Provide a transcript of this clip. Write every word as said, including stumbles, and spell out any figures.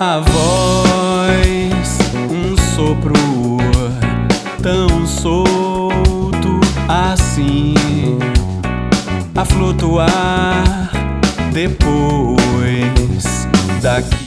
A voz, um sopro tão solto assim, a flutuar depois daqui.